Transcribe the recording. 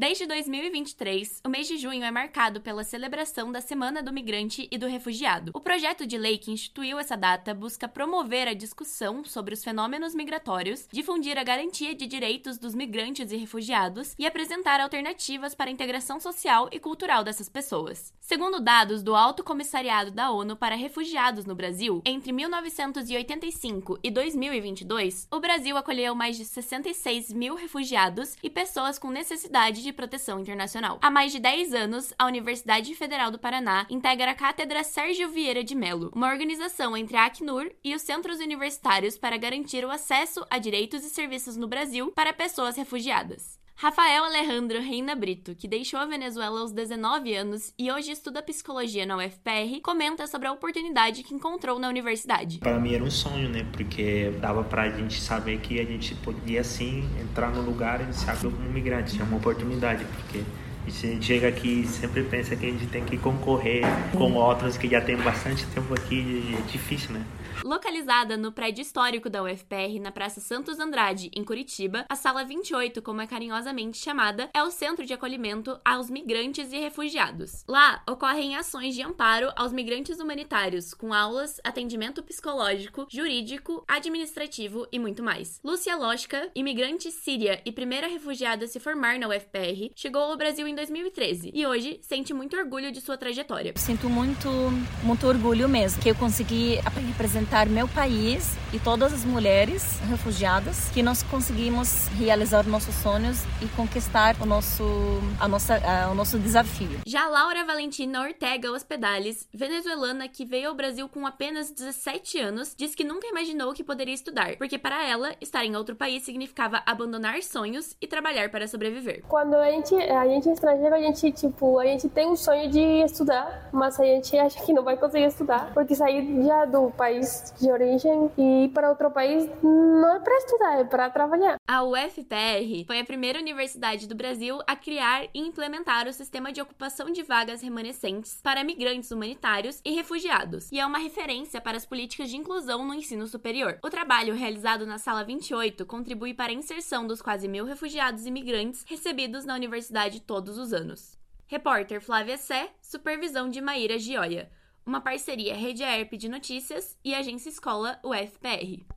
Desde 2023, o mês de junho é marcado pela celebração da Semana do Migrante e do Refugiado. O projeto de lei que instituiu essa data busca promover a discussão sobre os fenômenos migratórios, difundir a garantia de direitos dos migrantes e refugiados e apresentar alternativas para a integração social e cultural dessas pessoas. Segundo dados do Alto Comissariado da ONU para Refugiados no Brasil, entre 1985 e 2022, o Brasil acolheu mais de 66 mil refugiados e pessoas com necessidade de proteção internacional. Há mais de 10 anos, a Universidade Federal do Paraná integra a Cátedra Sérgio Vieira de Mello, uma organização entre a Acnur e os centros universitários para garantir o acesso a direitos e serviços no Brasil para pessoas refugiadas. Rafael Alejandro Reina Brito, que deixou a Venezuela aos 19 anos e hoje estuda psicologia na UFPR, comenta sobre a oportunidade que encontrou na universidade. Para mim era um sonho, né? Porque dava pra gente saber que a gente podia, sim, entrar no lugar e se abrir como migrante. É uma oportunidade, porque a gente chega aqui e sempre pensa que a gente tem que concorrer com outros que já tem bastante tempo aqui e é difícil, né? Localizada no prédio histórico da UFPR, na Praça Santos Andrade, em Curitiba, a Sala 28, como é carinhosamente chamada, é o centro de acolhimento aos migrantes e refugiados. Lá, ocorrem ações de amparo aos migrantes humanitários, com aulas, atendimento psicológico, jurídico, administrativo e muito mais. Lúcia Loshka, imigrante síria e primeira refugiada a se formar na UFPR, chegou ao Brasil em 2013 e hoje sente muito orgulho de sua trajetória. Sinto muito orgulho mesmo, que eu consegui representar meu país e todas as mulheres refugiadas, que nós conseguimos realizar nossos sonhos e conquistar o nosso desafio. Já Laura Valentina Ortega Hospedales, venezuelana que veio ao Brasil com apenas 17 anos, diz que nunca imaginou que poderia estudar, porque para ela, estar em outro país significava abandonar sonhos e trabalhar para sobreviver. Quando a gente é estrangeiro, a gente tem um sonho de estudar, mas a gente acha que não vai conseguir estudar, porque sair já do país de origem e ir para outro país não é para estudar, é para trabalhar. A UFPR foi a primeira universidade do Brasil a criar e implementar o sistema de ocupação de vagas remanescentes para migrantes humanitários e refugiados, e é uma referência para as políticas de inclusão no ensino superior. O trabalho realizado na Sala 28 contribui para a inserção dos quase 1.000 refugiados e migrantes recebidos na universidade todos os anos. Repórter Flávia Sé, supervisão de Maíra Gioia. Uma parceria Rede AERP de Notícias e Agência Escola UFPR.